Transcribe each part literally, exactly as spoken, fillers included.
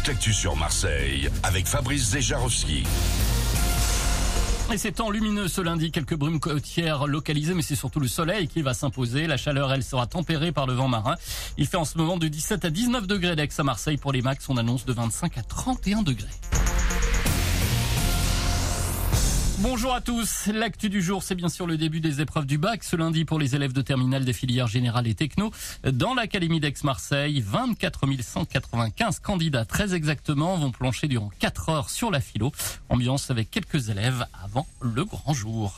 toute l'actu sur Marseille avec Fabrice Zejarowski. Et c'est temps lumineux ce lundi, quelques brumes côtières localisées, mais c'est surtout le soleil qui va s'imposer. La chaleur, elle, sera tempérée par le vent marin. Il fait en ce moment de dix-sept à dix-neuf degrés d'Aix à Marseille. Pour les max, on annonce de vingt-cinq à trente et un degrés. Bonjour à tous. L'actu du jour, c'est bien sûr le début des épreuves du bac. Ce lundi, pour les élèves de terminale des filières générales et techno, dans l'Académie d'Aix-Marseille, vingt-quatre mille cent quatre-vingt-quinze candidats, très exactement, vont plancher durant quatre heures sur la philo. Ambiance avec quelques élèves avant le grand jour.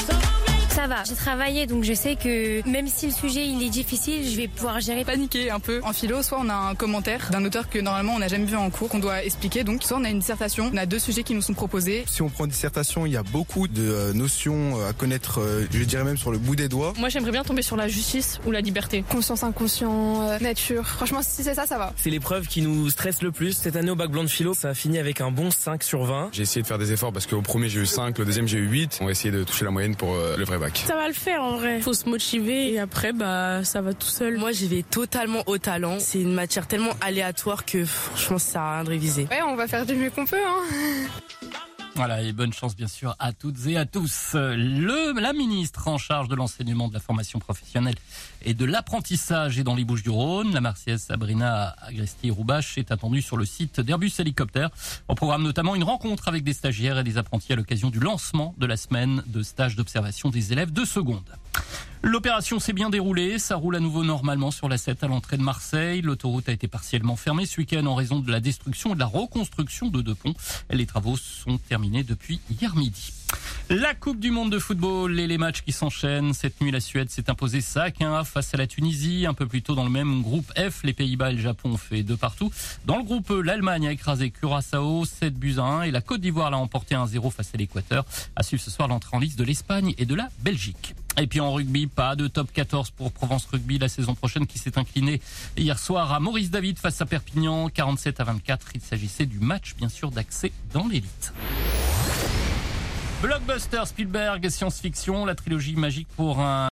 Ça va, j'ai travaillé donc je sais que même si le sujet il est difficile, je vais pouvoir gérer. Paniquer un peu. En philo, soit on a un commentaire d'un auteur que normalement on n'a jamais vu en cours, qu'on doit expliquer, donc soit on a une dissertation, on a deux sujets qui nous sont proposés. Si on prend une dissertation, il y a beaucoup de euh, notions à connaître, euh, je dirais même sur le bout des doigts. Moi j'aimerais bien tomber sur la justice ou la liberté. Conscience, inconscient, euh, nature. Franchement si c'est ça, ça va. C'est l'épreuve qui nous stresse le plus. Cette année au bac blanc de philo, ça a fini avec un bon cinq sur vingt. J'ai essayé de faire des efforts parce qu'au premier j'ai eu cinq, le deuxième j'ai eu huit. On va essayer de toucher la moyenne pour euh, le vrai bac. Ça va le faire en vrai. Faut se motiver et après bah ça va tout seul. Moi j'y vais totalement au talent. C'est une matière tellement aléatoire que franchement ça sert à rien de réviser. Ouais, on va faire du mieux qu'on peut hein. Voilà, et bonne chance bien sûr à toutes et à tous. Le, la ministre en charge de l'enseignement, de la formation professionnelle et de l'apprentissage est dans les Bouches-du-Rhône. La Marseillaise Sabrina Agresti-Roubache est attendue sur le site d'Airbus Hélicoptère. On programme notamment une rencontre avec des stagiaires et des apprentis à l'occasion du lancement de la semaine de stage d'observation des élèves de seconde. L'opération s'est bien déroulée, ça roule à nouveau normalement sur l'A sept à l'entrée de Marseille. L'autoroute a été partiellement fermée ce week-end en raison de la destruction et de la reconstruction de deux ponts. Les travaux sont terminés depuis hier midi. La Coupe du Monde de football et les matchs qui s'enchaînent. Cette nuit, la Suède s'est imposée cinq à un face à la Tunisie. Un peu plus tôt dans le même groupe F, les Pays-Bas et le Japon ont fait deux partout. Dans le groupe E, l'Allemagne a écrasé Curaçao sept buts à un et la Côte d'Ivoire l'a emporté un zéro face à l'Équateur. À suivre ce soir l'entrée en liste de l'Espagne et de la Belgique. Et puis en rugby, pas de top quatorze pour Provence Rugby la saison prochaine qui s'est inclinée hier soir à Maurice David face à Perpignan, quarante-sept à vingt-quatre. Il s'agissait du match bien sûr d'accès dans l'élite. Blockbuster Spielberg, science-fiction, la trilogie magique pour un